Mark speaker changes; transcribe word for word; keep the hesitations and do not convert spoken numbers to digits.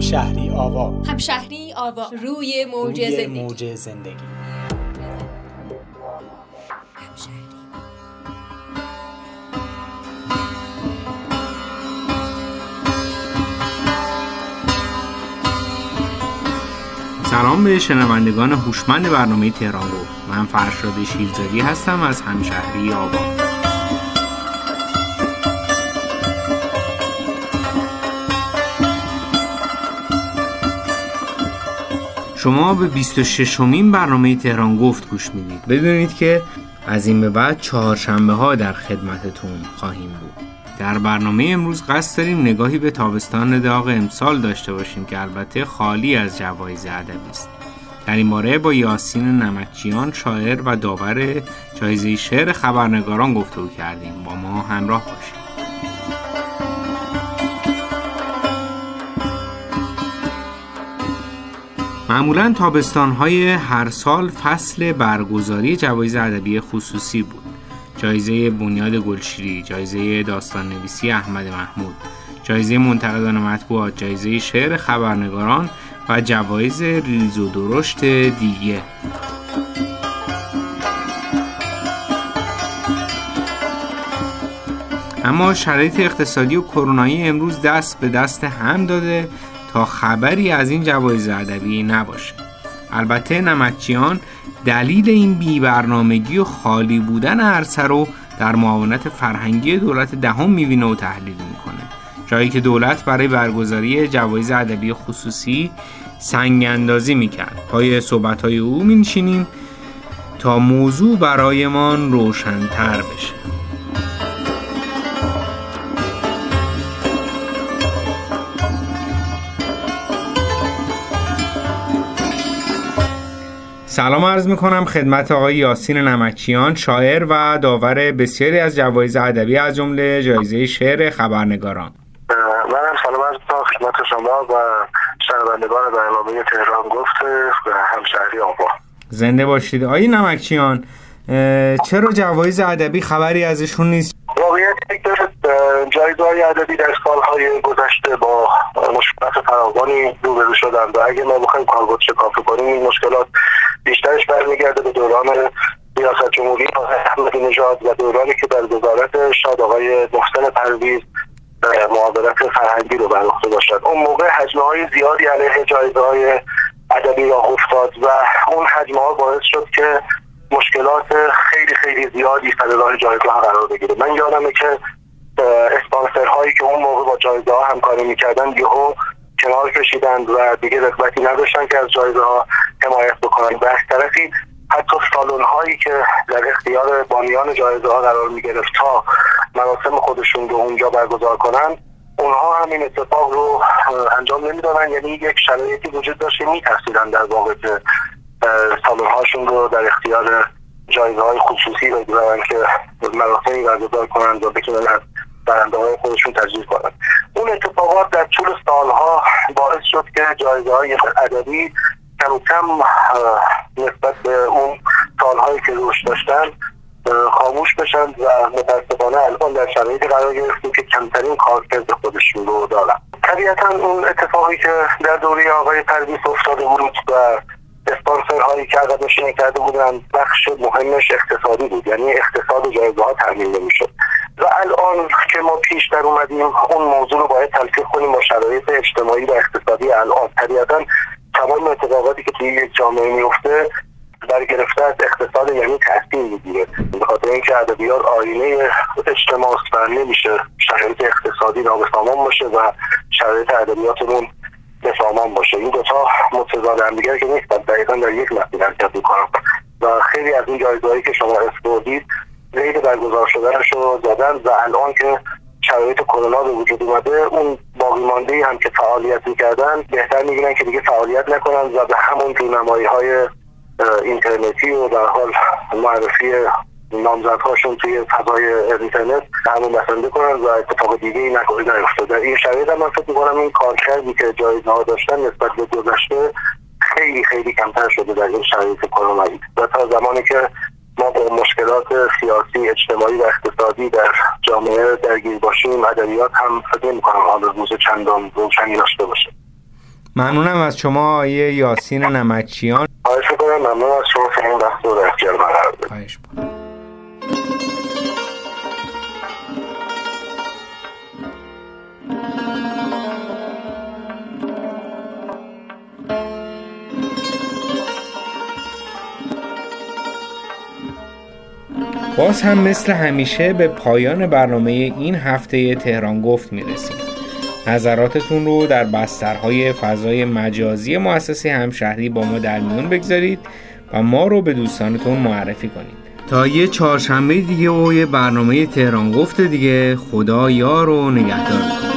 Speaker 1: همشهری آوا.
Speaker 2: همشهری آوا، روی موج زندگی.
Speaker 1: روی موج زندگی.
Speaker 3: سلام به شنوندگان هوشمند برنامه تهران گفت. من فرشاد شیرزادی هستم از همشهری آوا. شما به بیست و ششمین برنامه تهران گفت گوش میدید. بدونید که از این به بعد چهارشنبه ها در خدمتتون خواهیم بود. در برنامه امروز قصد داریم نگاهی به تابستان داغ امسال داشته باشیم که البته خالی از جوایز ادبی است. در این باره با یاسین نمکچیان، شاعر و داور جایزه شعر خبرنگاران گفتگو کردیم. با ما همراه باشید. معمولاً تابستان‌های هر سال فصل برگزاری جوایز ادبی خصوصی بود. جایزه بنیاد گلشیری، جایزه داستان نویسی احمد محمود، جایزه منتقدان مطبوعات، جایزه شعر خبرنگاران و جوایز ریز و درشت دیگه. اما شرایط اقتصادی و کرونایی امروز دست به دست هم داده تا خبری از این جوایز ادبی نباشه. البته نمکچیان دلیل این بی‌برنامگی و خالی بودن عرصه رو در معاونت فرهنگی دولت دهم می‌بینه و تحلیل می‌کنه. جایی که دولت برای برگزاری جوایز ادبی خصوصی سنگ اندازی می‌کرد. پای صحبت‌های او می‌نشینیم تا موضوع برایمان روشن‌تر بشه. سلام عرض میکنم خدمت آقای یاسین نمکچیان، شاعر و داور بسیاری از جوایز ادبی از جمله جایزه شعر خبرنگاران.
Speaker 4: منم سلام عرض میکنم خدمت شما و شنوندگان برنامه تهران گفت و همشهری آوا.
Speaker 3: زنده باشید. آقای نمکچیان، چرا جوایز ادبی خبری ازشون نیست؟
Speaker 4: واقعیت اینه که جایزه‌های ادبی در سالهای گذشته با مشکلات فراوانی روبرو شدند و اگه ما بخوایم کالبد شکافی کنیم این مشکلات بیشترش برمیگرده به دوران ریاست جمهوری احمدی نژاد و دورانی که در وزارت شاد آقای محسن پرویز معاونت فرهنگی رو بر عهده داشتند. اون موقع حجم‌های زیادی علیه جایزه‌های ادبی راه افتاد و اون حجم‌ها باعث شد که مشکلات خیلی خیلی زیادی سر راه جایزه‌ها قرار بگیره. من یادمه که اسپانسرهایی که اون موقع با جایزه‌ها همکاری می‌کردن یهو کنار کشیدند و دیگه رغبتی نداشتن که از جایزه‌ها حمایت بکنن. و از طرفی حتی سالن‌هایی که در اختیار بانیان جایزه‌ها قرار می‌گرفت تا مراسم خودشون رو اونجا برگزار کنن، اونها هم این اتفاق رو انجام نمی‌دادن. یعنی یک شرایطی وجود داشت می‌ترسیدن در واقع که سالن‌هاشون رو در اختیار جایزه‌های خصوصی بگذارن که مراسمی برگزار کنن و بتونن از برنده‌های خودشون تجدید کنن. اون اتفاقات در طول سالها باعث شد که جایزه‌های ادبی کم کم نسبت به اون سالهایی که رشد داشتن خاموش بشن و متاسفانه الان در شرایطی قرار گرفتیم که کمترین کارکرد خودشون رو دارن. طبیعتاً اون اتفاقی که در دوره آقای پرویز افتاده بود و اسپانسرهایی که عقب نشینی کرده بودن بخش مهمش اقتصادی بود، یعنی اقتصاد جایزه‌ها تامین نمی‌شد. و الان که ما پیش در اومدیم اون موضوع رو باید تلفیق کنیم با شرایط اجتماعی و اقتصادی الان. طبیعتاً تمام اتفاقاتی که توی یک جامعه میفته برگرفته از اقتصاد یعنی تاثیر میگیره، به خاطر اینکه ادبیات آینه اجتماع است و نمیشه شرایط اقتصادی نابسامان باشه و شرایط ادبیاتمون بسامان باشه. این دوتا متضاد هم دیگر که نیستن، دقیقا در یک مسیر حرکت میکنن و خیلی از این جایزه‌هایی که شما اسپردید ریل برگزار شدنش رو زدن و الان که شرایط کرونا به وجود اومده اون باقی مانده‌ای هم که فعالیت میکردن بهتر میگیرن که دیگه فعالیت نکنن و به همون رونمایی‌های اینترنتی و در حال معرفی نامزدهاشون توی فضای اینترنت همون بسنده کنن و اتفاق دیگه ای نکنه نیفته. در این شرایط من فکر می‌کنم این کارکردی که جایزه‌ها داشتن نسبت به گذشته خیلی خیلی کمتر شده در این شرایط کرونایی و تا زمانی که ما با مشکلات سیاسی، اجتماعی و اقتصادی در جامعه درگیر باشیم ادبیات هم فکر نمی‌کنم حال روز چندان روشنی داشته باشه.
Speaker 3: ممنونم از شما آقای یاسین نمکچیان.
Speaker 4: خواهش می‌کنم. ممنون از شما که این وقت رو در اختیار من قرار دادید.
Speaker 3: خواهش می‌کنم. باز هم مثل همیشه به پایان برنامه این هفته تهران گفت میرسیم. نظراتتون رو در بسترهای فضای مجازی مؤسسه همشهری با ما در میون بگذارید و ما رو به دوستانتون معرفی کنید. تا یه چهارشنبه دیگه و یه برنامه تهران گفت دیگه، خدا یار و نگهدار.